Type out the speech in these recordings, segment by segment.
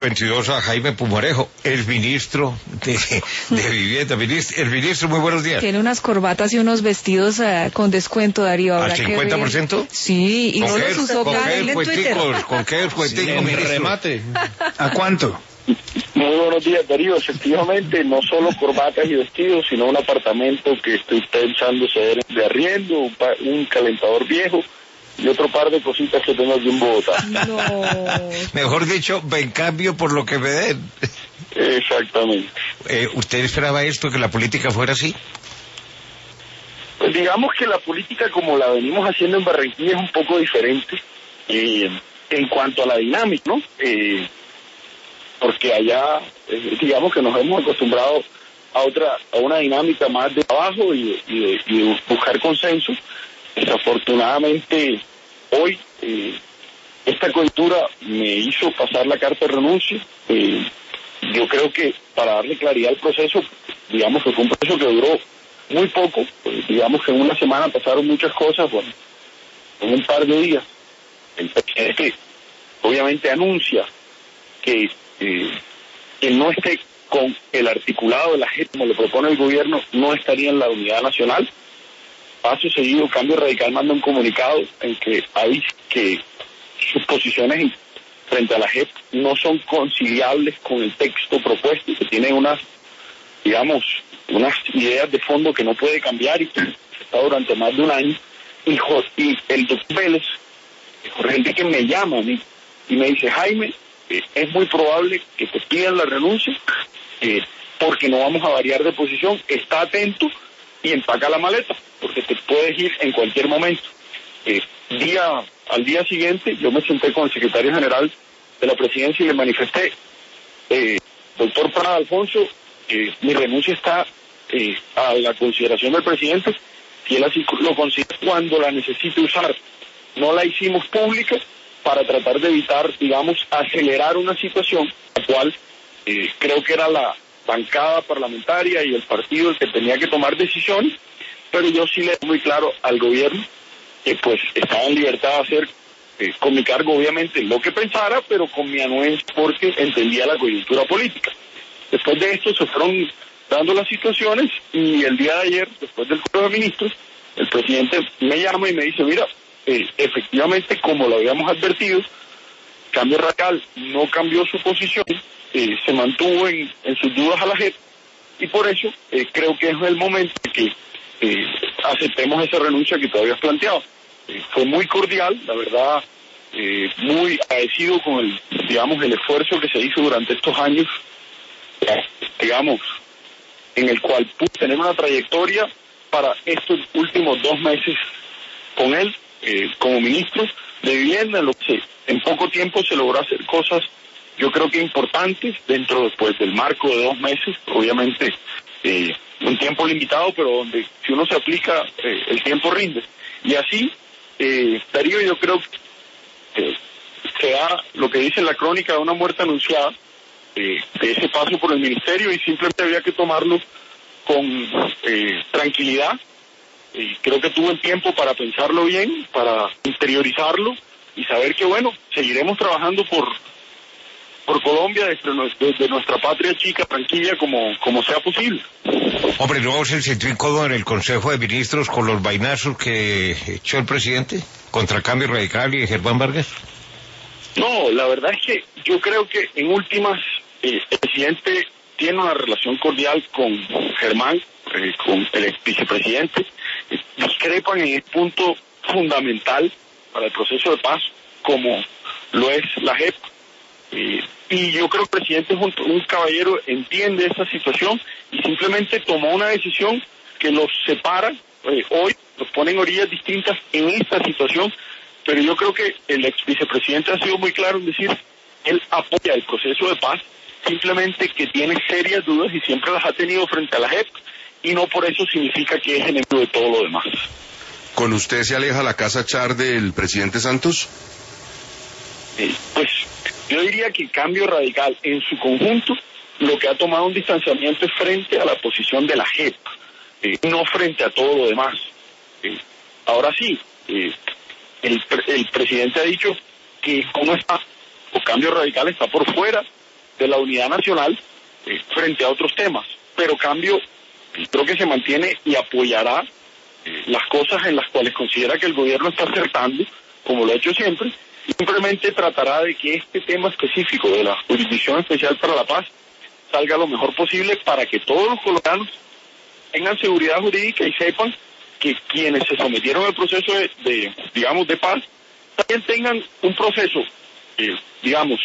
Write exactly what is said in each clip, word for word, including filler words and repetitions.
veintidós a Jaime Pumarejo, el ministro de, de Vivienda. Ministro, el ministro, muy buenos días. Tiene unas corbatas y unos vestidos uh, con descuento, Darío. ¿Al cincuenta por ciento? Sí, y no los usó cada en Twitter. ¿Con qué cuenticos, sí, remate? ¿A cuánto? Muy buenos días, Darío. Efectivamente, no solo corbatas y vestidos, sino un apartamento que estoy pensando ceder de arriendo, un, pa- un calentador viejo y otro par de cositas que tengo aquí en Bogotá. No. Mejor dicho, en cambio por lo que me den. Exactamente. Eh, ¿Usted esperaba esto, que la política fuera así? Pues digamos que la política como la venimos haciendo en Barranquilla es un poco diferente eh, en cuanto a la dinámica, ¿no? Eh, porque allá, eh, digamos que nos hemos acostumbrado a otra, a una dinámica más de trabajo y, y, de, y de buscar consenso. Desafortunadamente, hoy eh, esta coyuntura me hizo pasar la carta de renuncia. Eh, yo creo que para darle claridad al proceso, digamos que fue un proceso que duró muy poco, pues, digamos que en una semana pasaron muchas cosas, bueno, en un par de días. El presidente obviamente anuncia que, eh, que no esté con el articulado de la J E P como le propone el gobierno, no estaría en la unidad nacional. Paso seguido, Cambio Radical manda un comunicado en que avisa que sus posiciones en, frente a la J E P no son conciliables con el texto propuesto, que tiene unas, digamos, unas ideas de fondo que no puede cambiar y que está durante más de un año. Y, y el doctor Vélez, Jorge Enrique, me llama a mí y me dice: Jaime, eh, es muy probable que te pidan la renuncia eh, porque no vamos a variar de posición, está atento y empaca la maleta, porque te puedes ir en cualquier momento. Eh, día al día siguiente yo me senté con el secretario general de la presidencia y le manifesté: eh, doctor Prada Alfonso, eh, mi renuncia está eh, a la consideración del presidente, y él así lo considera cuando la necesite usar. No la hicimos pública para tratar de evitar, digamos, acelerar una situación, la cual eh, creo que era la bancada parlamentaria y el partido el que tenía que tomar decisiones, pero yo sí le doy muy claro al gobierno que pues estaba en libertad de hacer eh, con mi cargo obviamente lo que pensara, pero con mi anuencia porque entendía la coyuntura política. Después de esto se fueron dando las situaciones y el día de ayer, después del Consejo de Ministros, el presidente me llama y me dice: mira, eh, efectivamente, como lo habíamos advertido, Cambio Radical no cambió su posición, eh, se mantuvo en, en sus dudas a la J E P, y por eso eh, creo que es el momento de que eh, aceptemos esa renuncia que tú habías planteado. Eh, fue muy cordial, la verdad, eh, muy agradecido con el, digamos, el esfuerzo que se hizo durante estos años, eh, digamos, en el cual pude tener una trayectoria para estos últimos dos meses con él eh, como ministro de Vivienda, en lo que en poco tiempo se logró hacer cosas, yo creo que importantes, dentro después del marco de dos meses, obviamente eh, un tiempo limitado, pero donde si uno se aplica, eh, el tiempo rinde. Y así, eh, Darío, yo creo que eh, se da lo que dice la crónica de una muerte anunciada, eh, de ese paso por el ministerio, y simplemente había que tomarlo con eh, tranquilidad. Y creo que tuve el tiempo para pensarlo bien, para interiorizarlo y saber que, bueno, seguiremos trabajando por por Colombia desde, desde nuestra patria chica, Barranquilla, como, como sea posible. Hombre, ¿no se sintió incómodo en el Consejo de Ministros con los vainazos que echó el presidente contra Cambio Radical y Germán Vargas? No, la verdad es que yo creo que en últimas eh, el presidente tiene una relación cordial con Germán, eh, con el ex vicepresidente. Eh, discrepan en el punto fundamental para el proceso de paz, como lo es la J E P. Eh, y yo creo que el presidente es un, un caballero, entiende esta situación y simplemente tomó una decisión que los separa. Eh, hoy los pone en orillas distintas en esta situación, pero yo creo que el ex vicepresidente ha sido muy claro en decir: él apoya el proceso de paz, simplemente que tiene serias dudas y siempre las ha tenido frente a la J E P, y no por eso significa que es enemigo de todo lo demás. ¿Con usted se aleja la casa Char del presidente Santos? Eh, pues yo diría que Cambio Radical en su conjunto lo que ha tomado un distanciamiento es frente a la posición de la J E P, eh, no frente a todo lo demás. Eh, ahora sí, eh, el, el presidente ha dicho que uno está, o Cambio Radical está por fuera de la unidad nacional eh, frente a otros temas. Pero Cambio creo que se mantiene y apoyará eh, las cosas en las cuales considera que el gobierno está acertando, como lo ha hecho siempre, y simplemente tratará de que este tema específico de la Jurisdicción Especial para la Paz salga lo mejor posible para que todos los colombianos tengan seguridad jurídica y sepan que quienes se sometieron al proceso de, de digamos, de paz, también tengan un proceso, eh, digamos,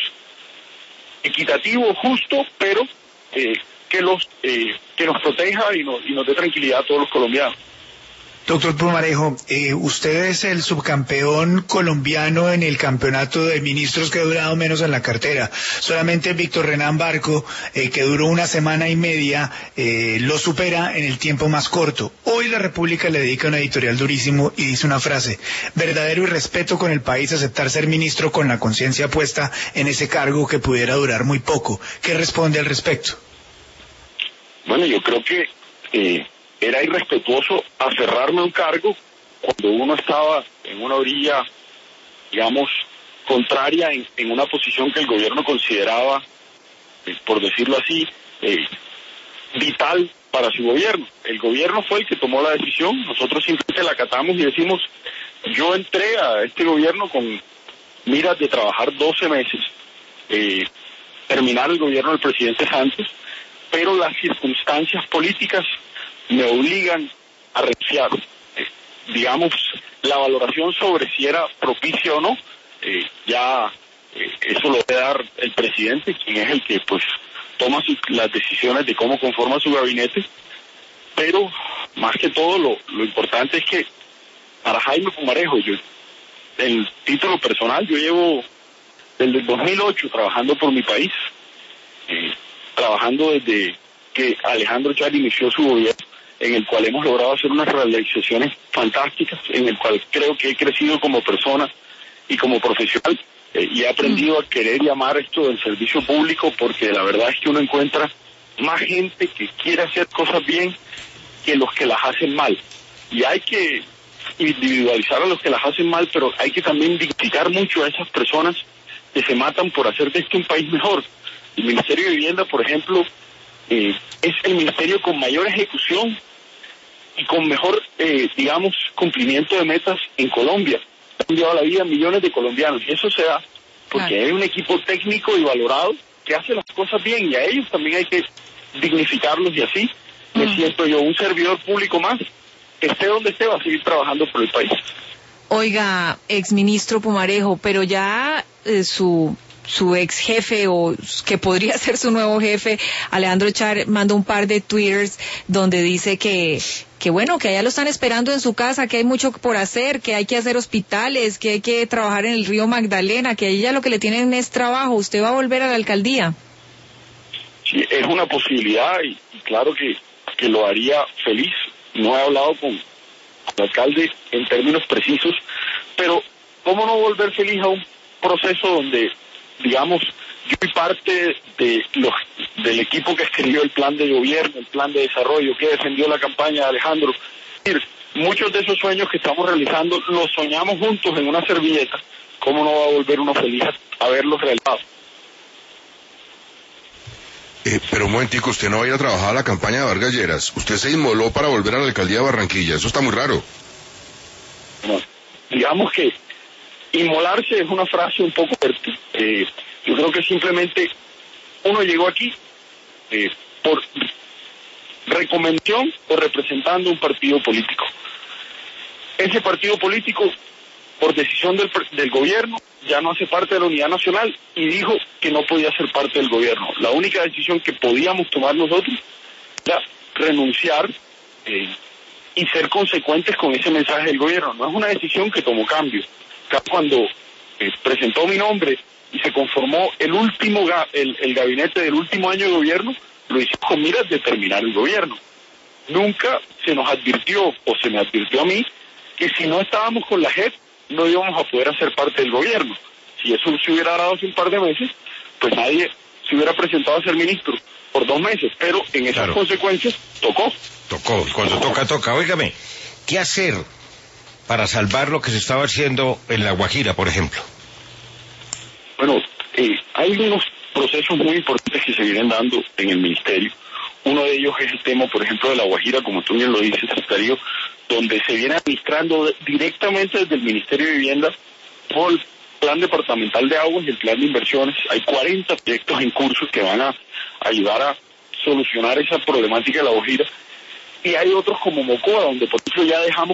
equitativo, justo, pero eh, que los eh, que nos proteja y nos, y nos dé tranquilidad a todos los colombianos. Doctor Pumarejo, eh, usted es el subcampeón colombiano en el campeonato de ministros que ha durado menos en la cartera. Solamente Víctor Renán Barco, eh, que duró una semana y media, eh, lo supera en el tiempo más corto. Hoy La República le dedica un editorial durísimo y dice una frase: verdadero irrespeto con el país aceptar ser ministro con la conciencia puesta en ese cargo que pudiera durar muy poco. ¿Qué responde al respecto? Bueno, yo creo que eh, era irrespetuoso aferrarme a un cargo cuando uno estaba en una orilla, digamos, contraria en, en una posición que el gobierno consideraba, eh, por decirlo así, eh, vital para su gobierno. El gobierno fue el que tomó la decisión, nosotros simplemente la acatamos y decimos, yo entré a este gobierno con miras de trabajar doce meses, eh, terminar el gobierno del presidente Santos, pero las circunstancias políticas me obligan a renunciar. Eh, digamos, la valoración sobre si era propicio o no, eh, ya eh, eso lo debe dar el presidente, quien es el que pues toma sus, las decisiones de cómo conforma su gabinete, pero más que todo lo, lo importante es que para Jaime Pumarejo, yo, en título personal, yo llevo desde el dos mil ocho trabajando por mi país, eh, trabajando desde que Alejandro Char inició su gobierno, en el cual hemos logrado hacer unas realizaciones fantásticas, en el cual creo que he crecido como persona y como profesional, eh, y he aprendido a querer y amar esto del servicio público, porque la verdad es que uno encuentra más gente que quiere hacer cosas bien que los que las hacen mal. Y hay que individualizar a los que las hacen mal, pero hay que también dignificar mucho a esas personas que se matan por hacer de este un país mejor. El Ministerio de Vivienda, por ejemplo, eh, es el ministerio con mayor ejecución y con mejor, eh, digamos, cumplimiento de metas en Colombia. Han llevado la vida a millones de colombianos y eso se da porque claro, hay un equipo técnico y valorado que hace las cosas bien y a ellos también hay que dignificarlos y así mm. me siento yo un servidor público más, que esté donde esté va a seguir trabajando por el país. Oiga, exministro Pumarejo, pero ya eh, su... su ex jefe o que podría ser su nuevo jefe, Alejandro Char, mandó un par de twitters donde dice que, que bueno, que allá lo están esperando en su casa, que hay mucho por hacer, que hay que hacer hospitales, que hay que trabajar en el río Magdalena, que ahí ya lo que le tienen es trabajo. ¿Usted va a volver a la alcaldía? Sí, es una posibilidad y, y claro que, que lo haría feliz. No he hablado con, con el alcalde en términos precisos, pero ¿cómo no volver feliz a un proceso donde, digamos, yo fui parte de los, del equipo que escribió el plan de gobierno, el plan de desarrollo, que defendió la campaña de Alejandro? Muchos de esos sueños que estamos realizando los soñamos juntos en una servilleta. ¿Cómo no va a volver uno feliz a verlos realizados? Eh, pero un momentico, usted no va a ir a trabajar a la campaña de Vargas Lleras. Usted se inmoló para volver a la alcaldía de Barranquilla. Eso está muy raro. No, digamos que inmolarse es una frase un poco fuerte. Eh, yo creo que simplemente uno llegó aquí eh, por recomendación o representando un partido político. Ese partido político, por decisión del, del gobierno, ya no hace parte de la unidad nacional y dijo que no podía ser parte del gobierno. La única decisión que podíamos tomar nosotros era renunciar eh, y ser consecuentes con ese mensaje del gobierno. No es una decisión que tomó Cambio. Cuando eh, presentó mi nombre y se conformó el último ga el, el gabinete del último año de gobierno, lo hicimos con miras de terminar el gobierno. Nunca se nos advirtió, o se me advirtió a mí, que si no estábamos con la J E P, no íbamos a poder hacer parte del gobierno. Si eso se hubiera dado hace un par de meses, pues nadie se hubiera presentado a ser ministro por dos meses, pero en esas claro. consecuencias tocó. Tocó, cuando toca, toca. Óigame, ¿qué hacer para salvar lo que se estaba haciendo en La Guajira, por ejemplo? Bueno, eh, hay unos procesos muy importantes que se vienen dando en el ministerio. Uno de ellos es el tema, por ejemplo, de La Guajira, como tú bien lo dices, Darío, donde se viene administrando directamente desde el Ministerio de Vivienda por el Plan Departamental de Aguas y el Plan de Inversiones. Hay cuarenta proyectos en curso que van a ayudar a solucionar esa problemática de La Guajira. Y hay otros como Mocoa, donde por eso ya dejamos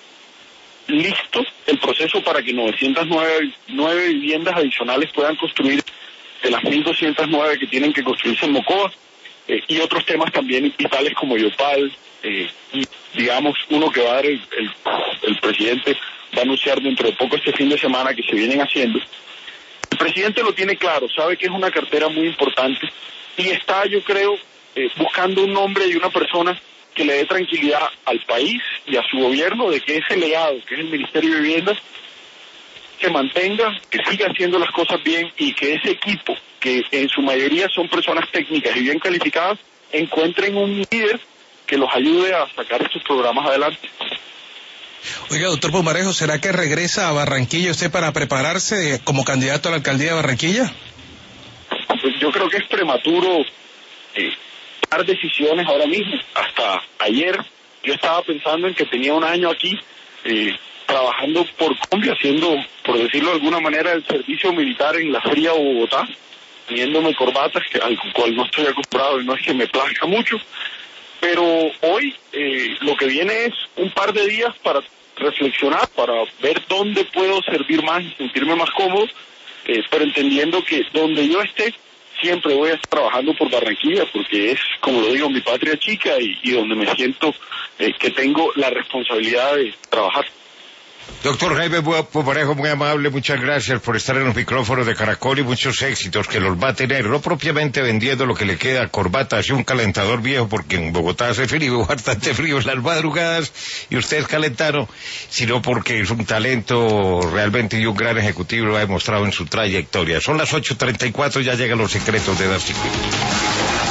listo el proceso para que novecientas nueve viviendas adicionales puedan construir de las mil doscientas nueve que tienen que construirse en Mocoa, eh, y otros temas también vitales como Yopal, eh, y digamos uno que va a dar el, el, el presidente, va a anunciar dentro de poco este fin de semana que se vienen haciendo. El presidente lo tiene claro, sabe que es una cartera muy importante y está, yo creo, eh, buscando un nombre y una persona que le dé tranquilidad al país y a su gobierno de que ese legado, que es el Ministerio de Vivienda, se mantenga, que siga haciendo las cosas bien y que ese equipo, que en su mayoría son personas técnicas y bien calificadas, encuentren un líder que los ayude a sacar estos programas adelante. Oiga, doctor Pumarejo, ¿será que regresa a Barranquilla usted para prepararse como candidato a la alcaldía de Barranquilla? Pues yo creo que es prematuro eh, tomar decisiones ahora mismo. Hasta ayer yo estaba pensando en que tenía un año aquí eh, trabajando por Colombia, haciendo, por decirlo de alguna manera, el servicio militar en la fría Bogotá, poniéndome corbatas, que, al cual no estoy acostumbrado y no es que me plazca mucho. Pero hoy eh, lo que viene es un par de días para reflexionar, para ver dónde puedo servir más y sentirme más cómodo, eh, pero entendiendo que donde yo esté, siempre voy a estar trabajando por Barranquilla, porque es, como lo digo, mi patria chica y, y donde me siento eh, que tengo la responsabilidad de trabajar. Doctor Jaime Pumarejo, muy amable, muchas gracias por estar en los micrófonos de Caracol y muchos éxitos que los va a tener, no propiamente vendiendo lo que le queda, corbatas y un calentador viejo, porque en Bogotá hace frío, bastante frío en las madrugadas, y usted es calentano, sino porque es un talento realmente y un gran ejecutivo, lo ha demostrado en su trayectoria. Son las ocho treinta y cuatro, ya llegan los secretos de Darcy Quinn.